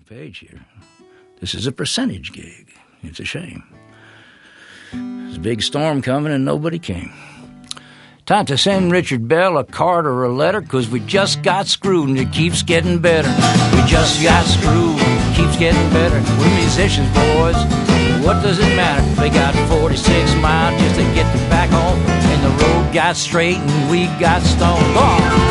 page here. This is a percentage gig. It's a shame. There's a big storm coming and nobody came. Time to send Richard Bell a card or a letter, 'cause we just got screwed and it keeps getting better. We just got screwed and it keeps getting better. We're musicians, boys. What does it matter? They got 46 miles just to get back home, and the road got straight and we got stoned. Oh!